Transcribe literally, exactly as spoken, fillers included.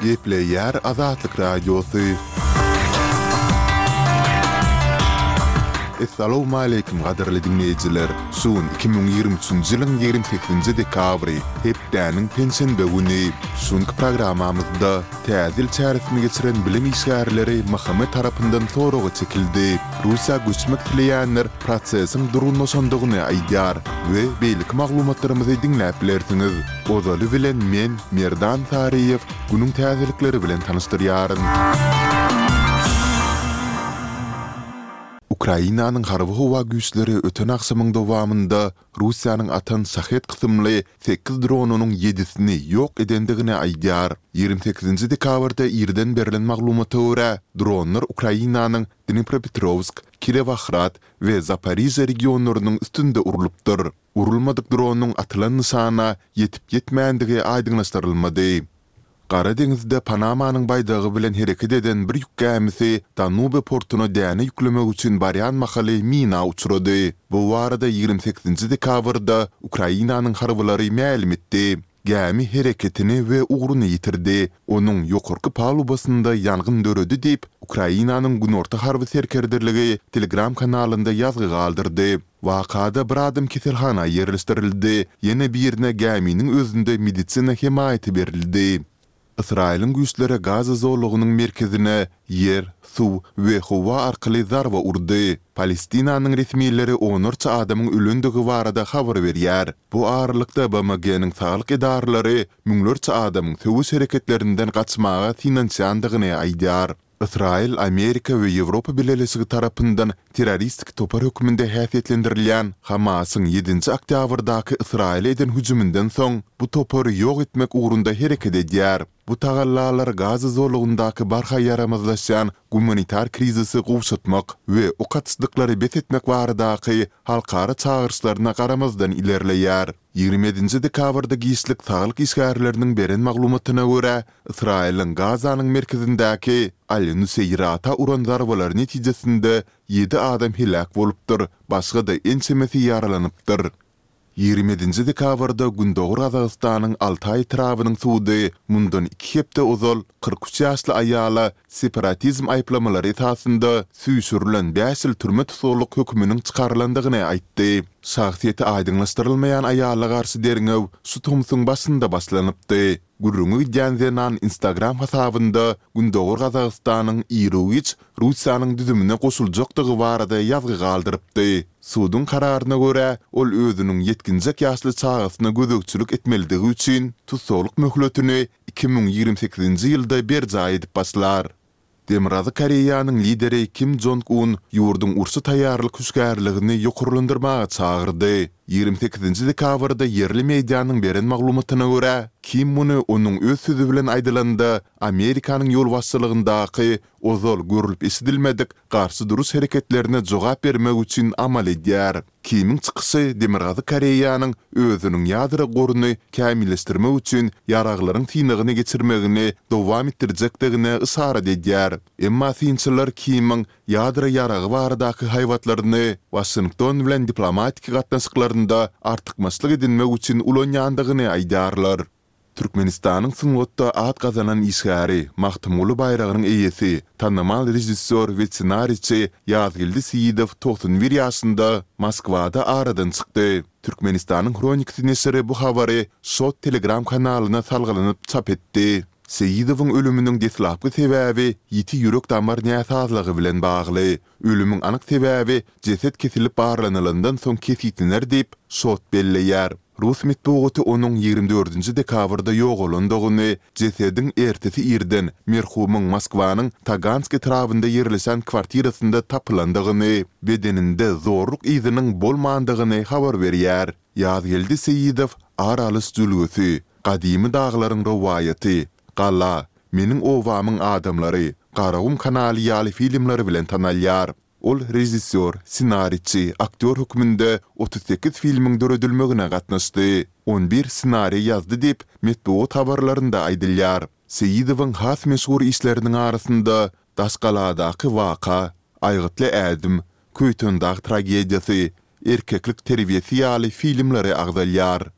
Gepleyer Azatlyk Radiosu. Assalamu alaykum gaderli dinleyijiler. Şuun iki bin ýygrimi üçinji ýylyň ýigrimmi sekizinji dekabry hepdäniň pensiýa güni. Şunky programamyzda täzil çäresini geçiren bilim işgärleri Mahamet tarapyndan soragy çekildi. Russiýa güçmek dileýänler prosesiň durulmaşandygyny aýdýar we beýlik maglumatlarymyzy dinläp bilersiňiz. Ozaly bilen men Merdan Tariýew günüň täzelikleri bilen tanystyryaryn. Ukrainanyň harby howa güýçleri öten akşamyň dowamında Russiýanyň atan şahet kysymly sekiz dronunyň yedisini ýok edendigini aýdýar. ýygrimi sekizinji dekabrda ýerden berilen maglumata görä, dronlar Ukrainanyň Dnipropetrovsk, Kirovohrad we Zaporizhzhia regionlarynyň üstünde urulypdyr. Urulmadyk dronunyň atylan nysana ýetip ýetmändige aýdyňlaşdyrylmady. Qara dengizde Panamanyň baýdagy bilen hereket eden bir ýük gemisi Danube portuna däne ýüklemek üçin barýan mahaly mina uçurdy. Bu warada ýygrimi sekizinji dekabrda Ukrainanyň harbylary ma'lum etdi. Gemi hereketini we ugruny ýitirdi. Onuň ýokarky palubasynda ýangyn döredi diýip Ukrainanyň Günorta harby serkerdirligi Telegram kanalynda ýazgy galdyrdy. Wakada bir adam keselhana ýerleşdirildi. Ýene bir ýerine geminiň özünde medisina himaýaty berildi. İsrail'in güýçleri Gaza zorlugynyň merkezine yer, suw we howa arkaly zarba urdy. Palestinanyň resmiýetleri onurça adamyň ölendigi barada habar berýär. Bu aralykda B M G'niň saglyk edaralary müňlerçe adamyň söwüş hereketlerinden gaçmaga finansiýandygyny aýdýar. İsrail, Amerika we Ýewropa Birleşigi tarapyndan terroristik topar hökmünde häsiýetlendirilýän Hamasyň ýedinji oktýabrdaky Israil eden hüjümünden soň bu topary ýok etmek ugrunda hereket edýär. Bu tagallalar Gaza zorlugundaky barha yaramazlaşan humanitar krizisi gowşatmak we o katsdyklary bet etmek baradaky halkara çağırşlaryna garamazdan ilerleýär. ýygrimi ýedinji dekabrda giýişlik saglyk işgärleriniň beren maglumatyna görä, Israil'in Gazanyň merkezindäki Al-Nuseyrata uran zarbalary netijesinde ýedi adam helak bolupdyr, başga da ençemesi ýaralanypdyr. ýygrimi ýedinji dekabrda Gündoğur Azagystanyň Altay trabynyň suwdy mundan iki hepde ozal kırk üç ýaşly aýala separatizm aýplamalary esasında süýşürilen beş ýyl türme tutuluk hökmüniň çykarylandygyny aýtdy. Şahsiýeti aýdyňlaşdyrylmaýan aýala garşy derňew şu tumsyň başynda başlanypdy. Gürrüňi Janzenan Instagram hasabynda Gündoğur Azagystanyň Iroviç Russiýanyň düzümine goşuljakdygy barada ýazgy galdyrypdy. Suwdyň kararyna görä, ol özüniň yetkinjek ýaşly çağasyna gözekçilik etmeligi üçin tutuluk möhletini iki bin ýygrimi sekizinji ýylda berja edip başlar. Demirazy Koreýanyň lideri Kim Jong-un ýurdun ursy taýýarlyk hüskärligini ýokurlandyrmaga çağırdy. ýygrimi sekizinji dekabrda yerli medianyň beren maglumatyna görä, Kim muny onuň öz sözü bilen aýdylanda Amerikanyň ýol başçylygyndaky ozal görülip eşidilmedik garşy duruş hereketlerine jogap bermek üçin amal edýär. Kimiň çykyşy Demirazy Koreýanyň özüniň ýadra goruny kämilleşdirmek üçin ýaraglaryň tynygyny geçirmegini dowam etdirjekdigine ysara edýär. Emma synçylar Kimiň ýadra ýaragy baradaky haýwatlaryny Washington bilen diplomatik gatnaşyklary artık maslyk edinmek üçin ulanýandygyny aýdýarlar. Türkmenistanyň Sungotda at gazanan işgäri Mahtumly bayragynyň eýesi, tanımal rejissor we senariçi Ýazgyldy Seýidow doksan bir ýaşynda Moskwada aradan çykdy. Türkmenistanyň Kronik nesiri bu habary Şot Telegram kanalyna salgylanyp çap etdi. Seýidowyň ölüminiň deslapky sebäbi ýiti ýürek damar näsazlygy bilen bagly. Ölümüň anyk sebäbi jeset kesilip barlanylyndan soň kesitler diýip Şot belleýär. Rus mitbugaty onuň ýygrimi dördünji dekabrda ýogalandygyny, jesediň ertesi ýerden merhumyň Moskwanyň Taganski trabynda ýerleşen kwartirasynda tapylandygyny, bedeninde zorluk iziniň bolmandygyny habar berýär. Ýazgyldy Seýidow aralys jülgüsi, gadymy daglaryň rowayaty, Gala, meniň owamyň adamlary, Garagum kanaly ýaly filmleri bilen tanalýar. Ol rejissor, senariçi, aktyor hükmünde otuz sekiz filmiň döredilmegine gatnaşdy. on bir senari ýazdy diýip metbuat habarlarynda aýdylýar. Seýidowyň has meşhur işleriniň arasynda Daşgaladaky waka, Aýgytly ädim, Köýtöndaky tragediýasy, erkeklik terbiýesi ýaly filmleri agdalýar.